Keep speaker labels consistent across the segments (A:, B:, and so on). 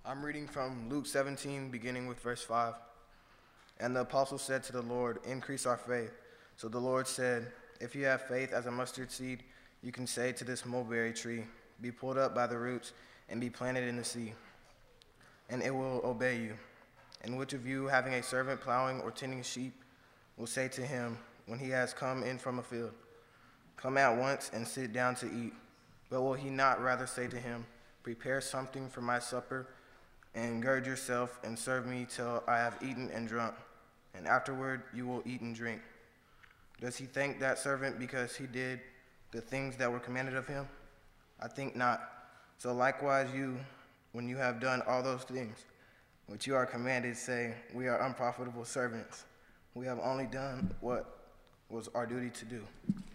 A: I'm reading from Luke 17, beginning with verse 5. And the apostle said to the Lord, "Increase our faith." So the Lord said, "If you have faith as a mustard seed, you can say to this mulberry tree, 'Be pulled up by the roots and be planted in the sea,' and it will obey you. And which of you, having a servant plowing or tending sheep, will say to him, when he has come in from a field, 'Come at once and sit down to eat'? But will he not rather say to him, 'Prepare something for my supper, and gird yourself and serve me till I have eaten and drunk, and afterward you will eat and drink'? Does he thank that servant because he did the things that were commanded of him? I think not. So likewise you, when you have done all those things which you are commanded, say, 'We are unprofitable servants. We have only done what was our duty to do.'"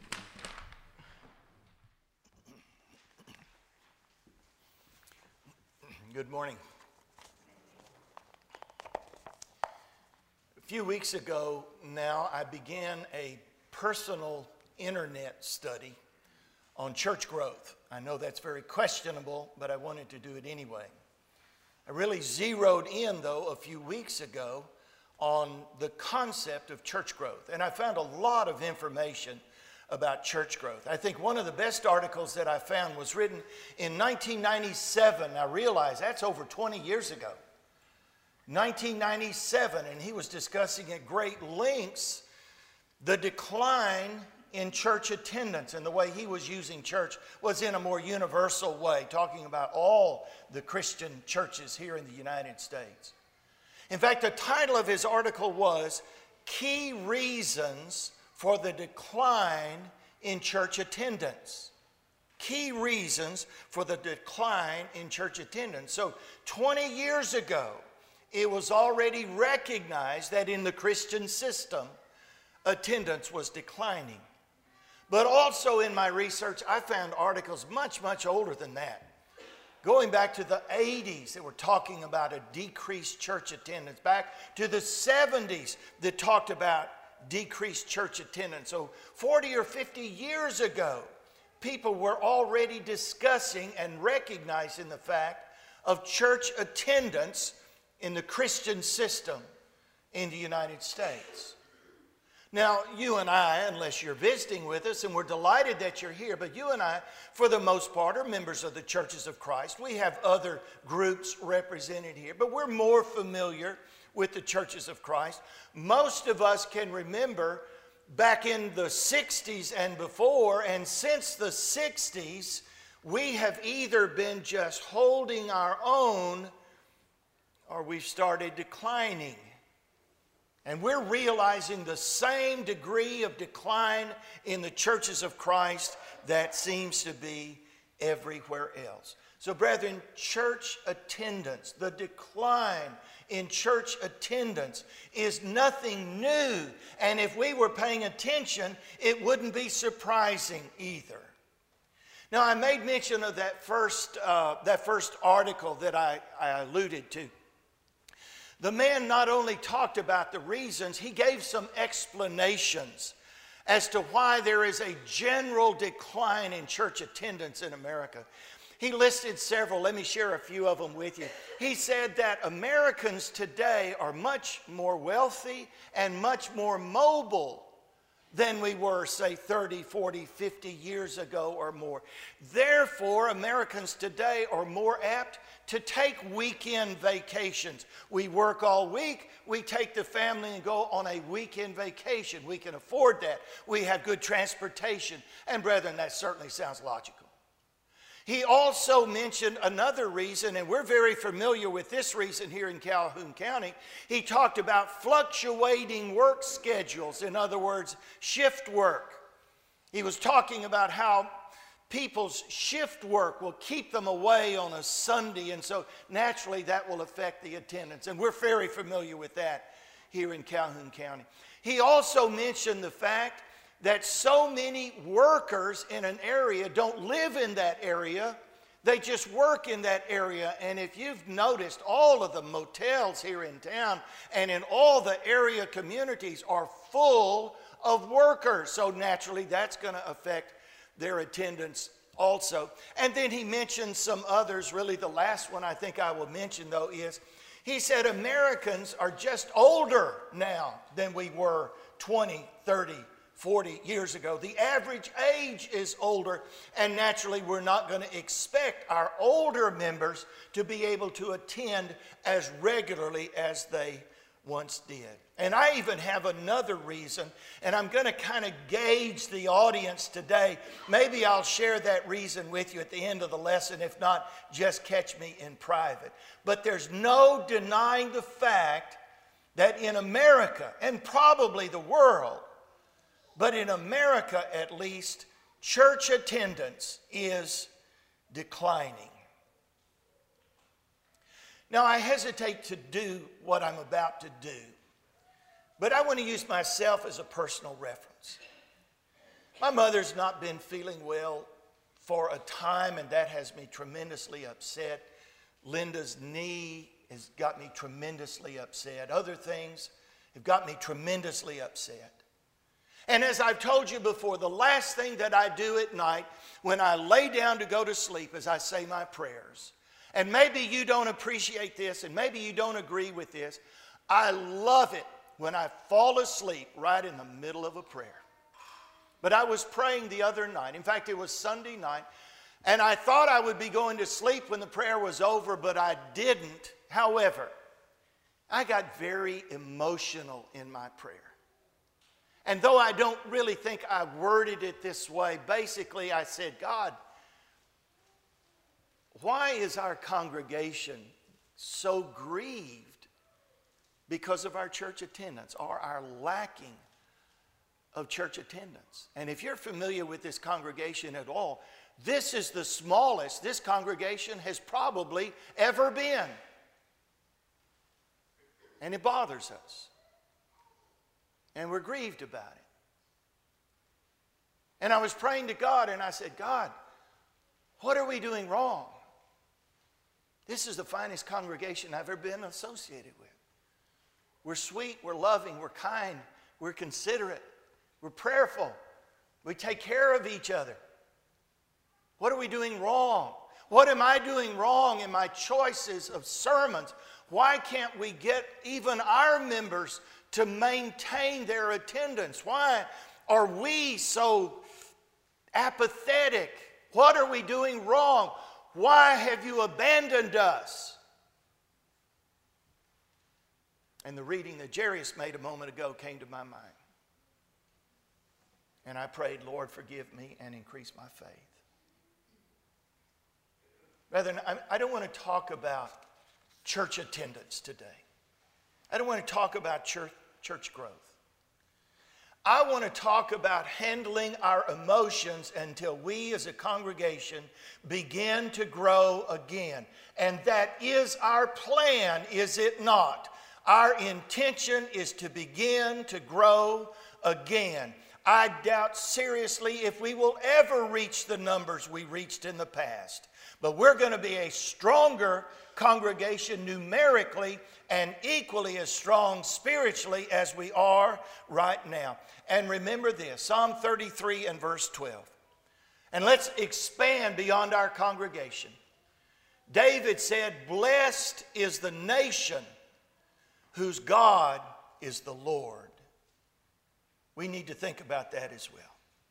B: Good morning. A few weeks ago now, I began a personal internet study on church growth. I know that's very questionable, but I wanted to do it anyway. I really zeroed in, though, a few weeks ago on the concept of church growth, and I found a lot of information about church growth. I think one of the best articles that I found was written in 1997. I realize that's over 20 years ago. 1997, and he was discussing at great lengths the decline in church attendance, and the way he was using church was in a more universal way, talking about all the Christian churches here in the United States. In fact, the title of his article was "Key Reasons for the Decline in Church Attendance." Key reasons for the decline in church attendance. So 20 years ago, it was already recognized that in the Christian system, attendance was declining. But also in my research, I found articles much, much older than that, going back to the 80s that were talking about a decreased church attendance, back to the 70s that talked about decreased church attendance. So 40 or 50 years ago, people were already discussing and recognizing the fact of church attendance in the Christian system in the United States. Now, you and I, unless you're visiting with us, and we're delighted that you're here, but you and I, for the most part, are members of the Churches of Christ. We have other groups represented here, but we're more familiar with the Churches of Christ. Most of us can remember back in the 60s and before, and since the 60s, we have either been just holding our own or we've started declining. And we're realizing the same degree of decline in the Churches of Christ that seems to be everywhere else. So, brethren, church attendance, the decline in church attendance is nothing new. And if we were paying attention, it wouldn't be surprising either. Now, I made mention of that first article that I alluded to. The man not only talked about the reasons, he gave some explanations as to why there is a general decline in church attendance in America. He listed several. Let me share a few of them with you. He said that Americans today are much more wealthy and much more mobile than we were, say, 30, 40, 50 years ago or more. Therefore, Americans today are more apt to take weekend vacations. We work all week, we take the family and go on a weekend vacation. We can afford that. We have good transportation. And brethren, that certainly sounds logical. He also mentioned another reason, and we're very familiar with this reason here in Calhoun County. He talked about fluctuating work schedules, in other words, shift work. He was talking about how people's shift work will keep them away on a Sunday, and so naturally that will affect the attendance. And we're very familiar with that here in Calhoun County. He also mentioned the fact that so many workers in an area don't live in that area. They just work in that area. And if you've noticed, all of the motels here in town and in all the area communities are full of workers. So naturally, that's going to affect their attendance also. And then he mentioned some others. Really, the last one I think I will mention, though, is he said Americans are just older now than we were 20, 30, 40 years ago. The average age is older, and naturally we're not going to expect our older members to be able to attend as regularly as they once did. And I even have another reason, and I'm going to kind of gauge the audience today. Maybe I'll share that reason with you at the end of the lesson. If not, just catch me in private. But there's no denying the fact that in America, and probably the world, but in America at least, church attendance is declining. Now, I hesitate to do what I'm about to do, but I want to use myself as a personal reference. My mother's not been feeling well for a time, and that has me tremendously upset. Linda's knee has got me tremendously upset. Other things have got me tremendously upset. And as I've told you before, the last thing that I do at night when I lay down to go to sleep is I say my prayers. And maybe you don't appreciate this, and maybe you don't agree with this. I love it when I fall asleep right in the middle of a prayer. But I was praying the other night. In fact, it was Sunday night. And I thought I would be going to sleep when the prayer was over, but I didn't. However, I got very emotional in my prayer. And though I don't really think I worded it this way, basically I said, God, why is our congregation so grieved because of our church attendance or our lacking of church attendance? And if you're familiar with this congregation at all, this is the smallest this congregation has probably ever been. And it bothers us. And we're grieved about it. And I was praying to God, and I said, God, what are we doing wrong? This is the finest congregation I've ever been associated with. We're sweet, we're loving, we're kind, we're considerate, we're prayerful, we take care of each other. What are we doing wrong? What am I doing wrong in my choices of sermons? Why can't we get even our members to maintain their attendance? Why are we so apathetic? What are we doing wrong? Why have you abandoned us? And the reading that Jarius made a moment ago came to my mind. And I prayed, Lord, forgive me and increase my faith. Brethren, I don't want to talk about church attendance today. I don't want to talk about church growth. I want to talk about handling our emotions until we as a congregation begin to grow again. And that is our plan, is it not? Our intention is to begin to grow again. I doubt seriously if we will ever reach the numbers we reached in the past. But we're going to be a stronger congregation numerically and equally as strong spiritually as we are right now. And remember this, Psalm 33 and verse 12. And let's expand beyond our congregation. David said, blessed is the nation whose God is the Lord. We need to think about that as well.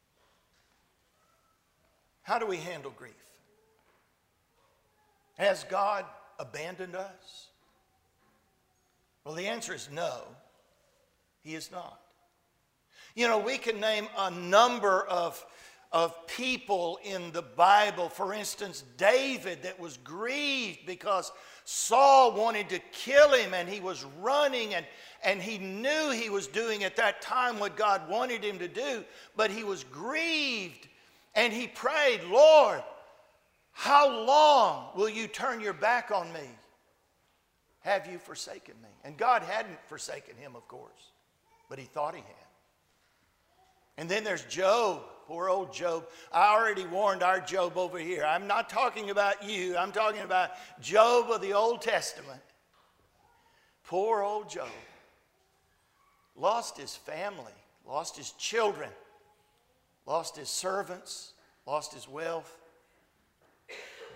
B: How do we handle grief? Has God abandoned us? Well, the answer is no, He is not. You know, we can name a number of people in the Bible. For instance, David that was grieved because Saul wanted to kill him and he was running and he knew he was doing at that time what God wanted him to do, but he was grieved and he prayed, Lord, how long will you turn your back on me? Have you forsaken me? And God hadn't forsaken him, of course, but he thought he had. And then there's Job, poor old Job. I already warned our Job over here. I'm not talking about you. I'm talking about Job of the Old Testament. Poor old Job. Lost his family, lost his children, lost his servants, lost his wealth.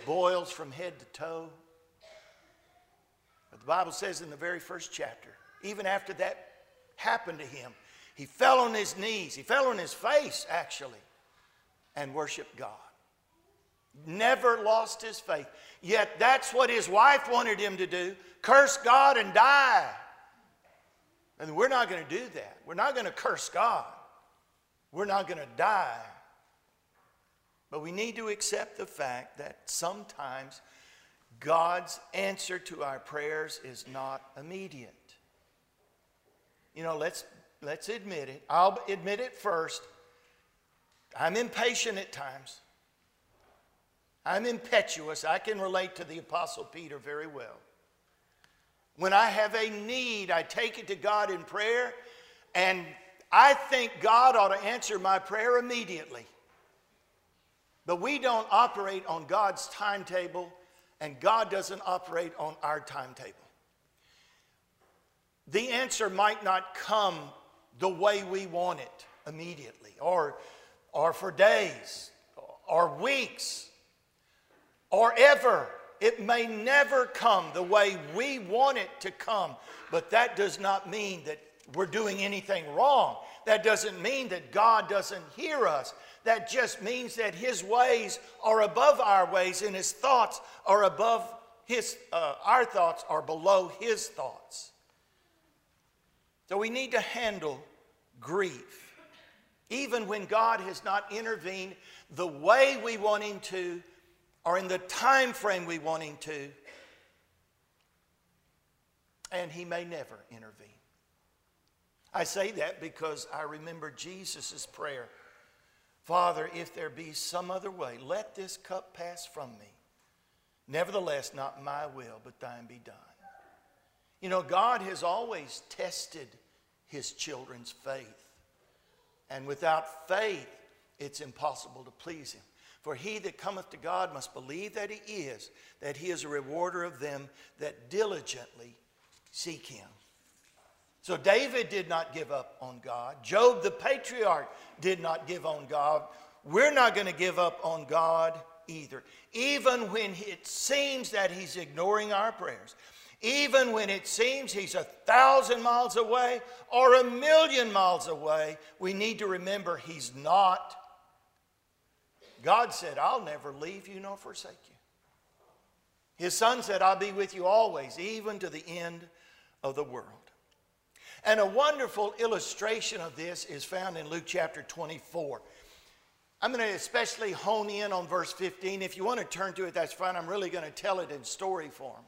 B: boils from head to toe. But the Bible says in the very first chapter, even after that happened to him, he fell on his knees. He fell on his face, actually, and worshiped God. Never lost his faith. Yet that's what his wife wanted him to do. Curse God and die. And we're not going to do that. We're not going to curse God. We're not going to die. But we need to accept the fact that sometimes God's answer to our prayers is not immediate. You know, let's admit it. I'll admit it first. I'm impatient at times. I'm impetuous. I can relate to the Apostle Peter very well. When I have a need, I take it to God in prayer, and I think God ought to answer my prayer immediately. But we don't operate on God's timetable, and God doesn't operate on our timetable. The answer might not come the way we want it immediately, or for days, or weeks, or ever. It may never come the way we want it to come, but that does not mean that we're doing anything wrong. That doesn't mean that God doesn't hear us. That just means that His ways are above our ways, and His thoughts are above our thoughts are below His thoughts. So we need to handle grief, even when God has not intervened the way we want Him to, or in the time frame we want Him to, and He may never intervene. I say that because I remember Jesus' prayer. Father, if there be some other way, let this cup pass from me. Nevertheless, not my will, but thine be done. You know, God has always tested His children's faith. And without faith, it's impossible to please Him. For he that cometh to God must believe that He is a rewarder of them that diligently seek Him. So David did not give up on God. Job the patriarch did not give on God. We're not going to give up on God either. Even when it seems that He's ignoring our prayers. Even when it seems He's 1,000 miles away or 1,000,000 miles away, we need to remember He's not. God said, I'll never leave you nor forsake you. His Son said, I'll be with you always, even to the end of the world. And a wonderful illustration of this is found in Luke chapter 24. I'm going to especially hone in on verse 15. If you want to turn to it, that's fine. I'm really going to tell it in story form.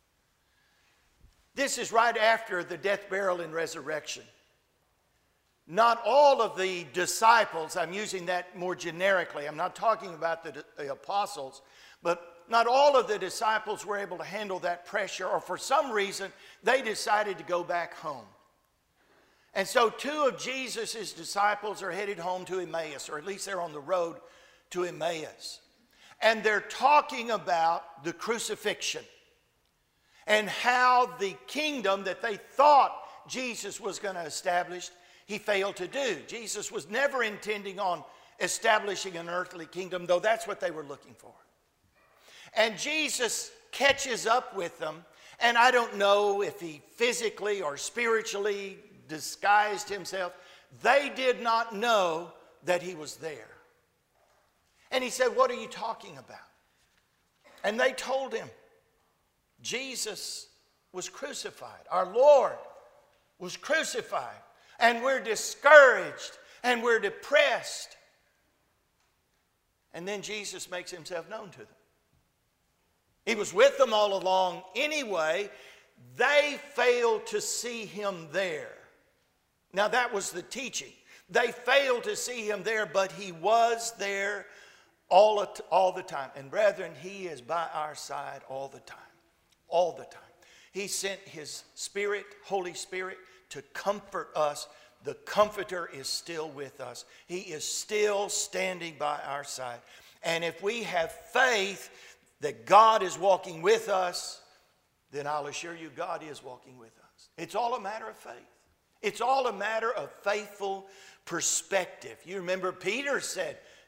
B: This is right after the death, burial, and resurrection. Not all of the disciples, I'm using that more generically, I'm not talking about the apostles, but not all of the disciples were able to handle that pressure, or for some reason, they decided to go back home. And so 2 of Jesus' disciples are headed home to Emmaus, or at least they're on the road to Emmaus. And they're talking about the crucifixion and how the kingdom that they thought Jesus was going to establish, He failed to do. Jesus was never intending on establishing an earthly kingdom, though that's what they were looking for. And Jesus catches up with them, and I don't know if He physically or spiritually disguised Himself. They did not know that He was there. And He said, what are you talking about? And they told Him, Jesus was crucified. Our Lord was crucified. And we're discouraged and we're depressed. And then Jesus makes Himself known to them. He was with them all along anyway. They failed to see Him there. Now that was the teaching. They failed to see Him there, but He was there all the time. And brethren, He is by our side all the time. All the time. He sent His Spirit, Holy Spirit, to comfort us. The Comforter is still with us. He is still standing by our side. And if we have faith that God is walking with us, then I'll assure you God is walking with us. It's all a matter of faith. It's all a matter of faithful perspective. You remember Peter said,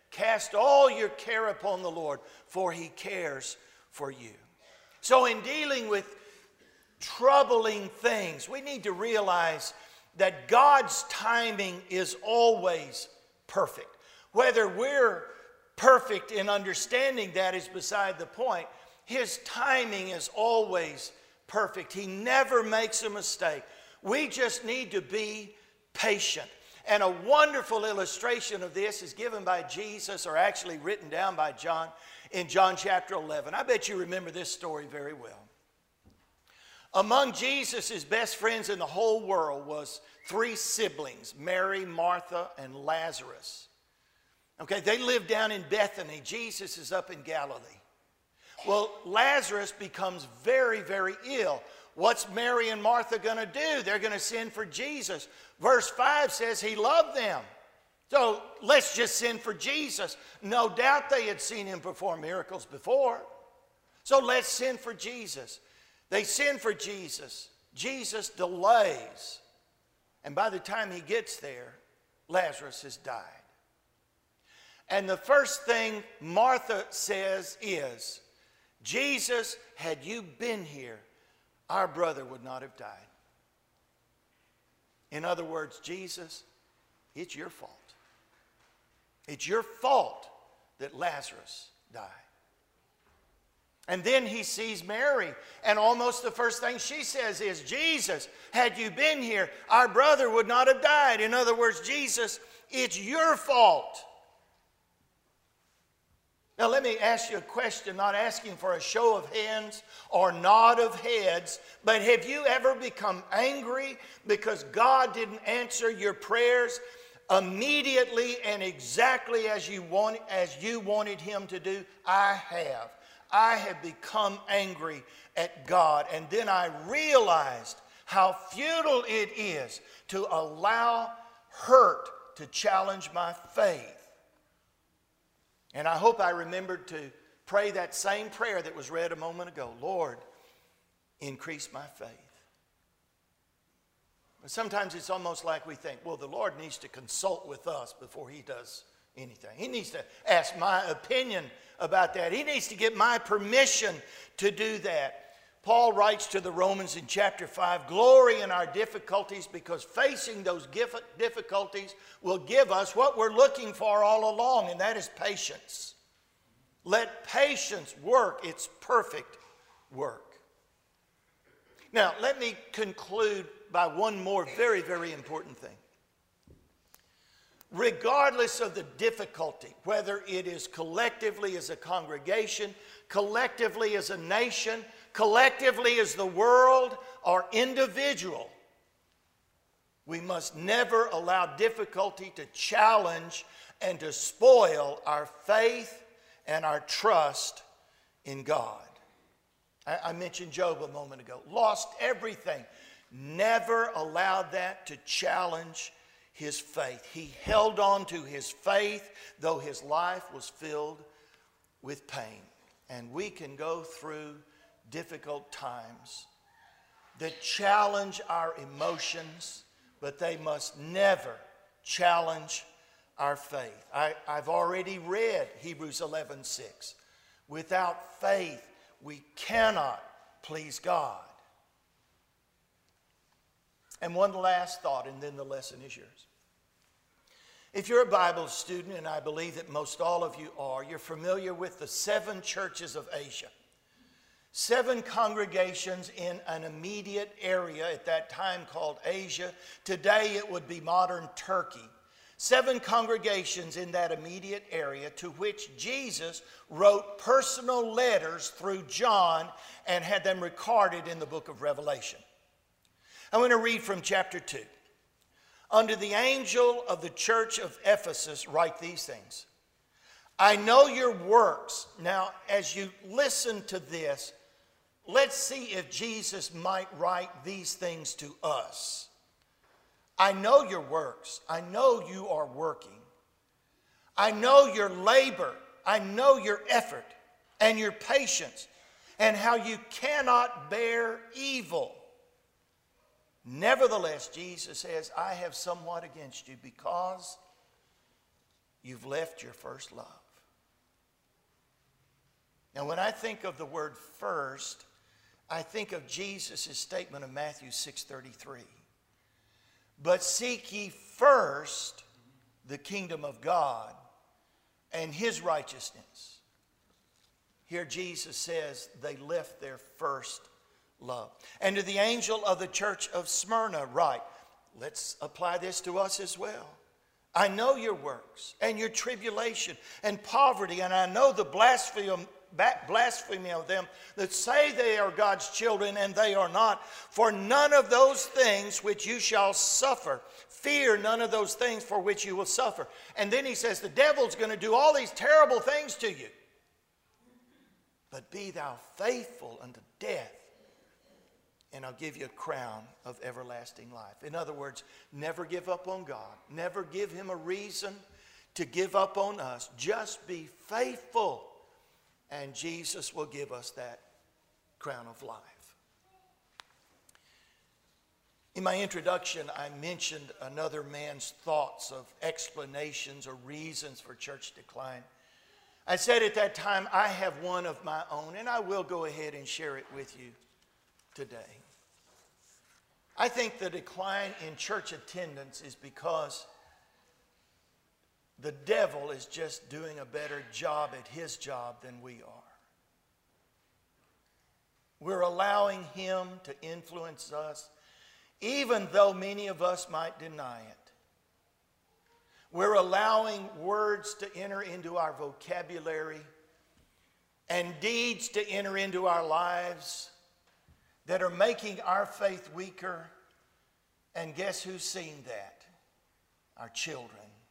B: Cast all your care upon the Lord, for He cares for you. So in dealing with troubling things, we need to realize that God's timing is always perfect. Whether we're perfect in understanding that is beside the point. His timing is always perfect. He never makes a mistake. We just need to be patient. And a wonderful illustration of this is given by Jesus, or actually written down by John in John chapter 11. I bet you remember this story very well. Among Jesus' best friends in the whole world was 3 siblings, Mary, Martha, and Lazarus. Okay, they lived down in Bethany. Jesus is up in Galilee. Well, Lazarus becomes very, very ill. What's Mary and Martha going to do? They're going to send for Jesus. Verse 5 says He loved them. So let's just send for Jesus. No doubt they had seen Him perform miracles before. So let's send for Jesus. They send for Jesus. Jesus delays. And by the time He gets there, Lazarus has died. And the first thing Martha says is, Jesus, had you been here, our brother would not have died. In other words, Jesus, it's your fault. It's your fault that Lazarus died. And then he sees Mary, and almost the first thing she says is, Jesus, had you been here, our brother would not have died. In other words, Jesus, it's your fault. Now let me ask you a question, not asking for a show of hands or nod of heads, but have you ever become angry because God didn't answer your prayers immediately and exactly as you wanted Him to do? I have. I have become angry at God, and then I realized how futile it is to allow hurt to challenge my faith. And I hope I remembered to pray that same prayer that was read a moment ago. Lord, increase my faith. But sometimes it's almost like we think, well, the Lord needs to consult with us before He does anything. He needs to ask my opinion about that. He needs to get my permission to do that. Paul writes to the Romans in chapter 5, glory in our difficulties, because facing those difficulties will give us what we're looking for all along, and that is patience. Let patience work its perfect work. Now, let me conclude by one more very, very important thing. Regardless of the difficulty, whether it is collectively as a congregation, collectively as a nation, collectively as the world, or individual, we must never allow difficulty to challenge and to spoil our faith and our trust in God. I mentioned Job a moment ago. Lost everything. Never allowed that to challenge his faith. He held on to his faith, though his life was filled with pain. And we can go through difficult times that challenge our emotions, but they must never challenge our faith. I've already read Hebrews 11:6. Without faith, we cannot please God. And one last thought, and then the lesson is yours. If you're a Bible student, and I believe that most all of you are, you're familiar with the 7 churches of Asia. 7 congregations in an immediate area at that time called Asia. Today it would be modern Turkey. 7 congregations in that immediate area to which Jesus wrote personal letters through John and had them recorded in the book of Revelation. I'm going to read from chapter 2. Unto the angel of the church of Ephesus write these things. I know your works. Now, as you listen to this, let's see if Jesus might write these things to us. I know your works. I know you are working. I know your labor. I know your effort and your patience and how you cannot bear evil. Nevertheless, Jesus says, I have somewhat against you because you've left your first love. Now, when I think of the word first, I think of Jesus' statement of Matthew 6:33. But seek ye first the kingdom of God and his righteousness. Here Jesus says they left their first love. And to the angel of the church of Smyrna write, let's apply this to us as well. I know your works and your tribulation and poverty, and I know the blasphemy of them that say they are God's children and they are not. For none of those things which you shall suffer, fear none of those things for which you will suffer. And then he says the devil's going to do all these terrible things to you. But be thou faithful unto death, and I'll give you a crown of everlasting life. In other words, never give up on God. Never give him a reason to give up on us. Just be faithful, and Jesus will give us that crown of life. In my introduction, I mentioned another man's thoughts of explanations or reasons for church decline. I said at that time, I have one of my own, and I will go ahead and share it with you today. I think the decline in church attendance is because the devil is just doing a better job at his job than we are. We're allowing him to influence us, even though many of us might deny it. We're allowing words to enter into our vocabulary and deeds to enter into our lives that are making our faith weaker. And guess who's seeing that? Our children.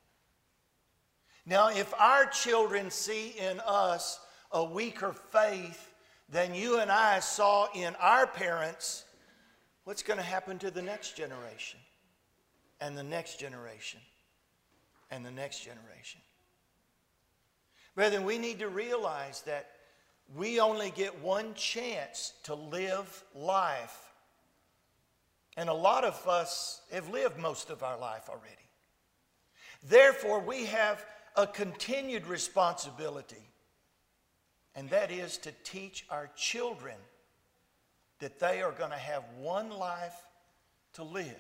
B: Now, if our children see in us a weaker faith than you and I saw in our parents, what's going to happen to the next generation? And the next generation? And the next generation? Brethren, we need to realize that we only get one chance to live life. And a lot of us have lived most of our life already. Therefore, we have a continued responsibility, and that is to teach our children that they are going to have one life to live.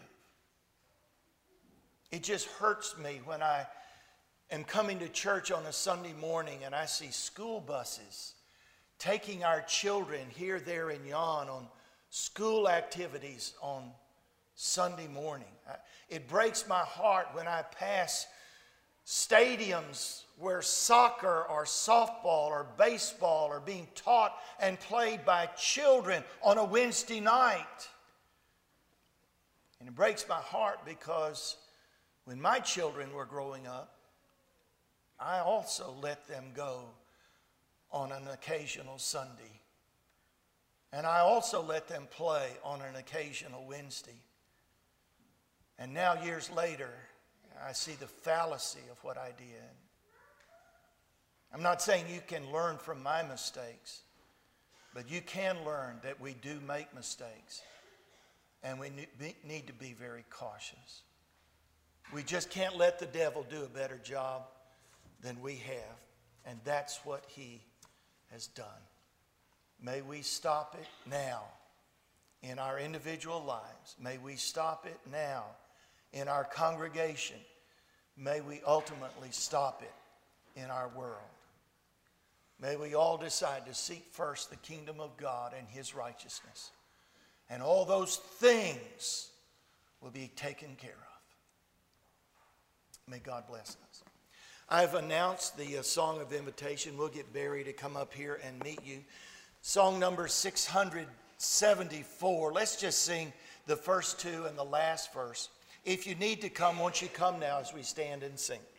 B: It just hurts me when I am coming to church on a Sunday morning and I see school buses taking our children here, there, and yon on school activities on Sunday morning. It breaks my heart when I pass stadiums where soccer or softball or baseball are being taught and played by children on a Wednesday night. And it breaks my heart because when my children were growing up, I also let them go on an occasional Sunday. And I also let them play on an occasional Wednesday. And now, years later, I see the fallacy of what I did. I'm not saying you can learn from my mistakes, but you can learn that we do make mistakes, and we need to be very cautious. We just can't let the devil do a better job than we have, and that's what he has done. May we stop it now in our individual lives. May we stop it now in our congregation. May we ultimately stop it in our world. May we all decide to seek first the kingdom of God and his righteousness. And all those things will be taken care of. May God bless us. I've announced the song of invitation. We'll get Barry to come up here and meet you. Song number 674. Let's just sing the first two and the last verse. If you need to come, won't you come now as we stand and sing?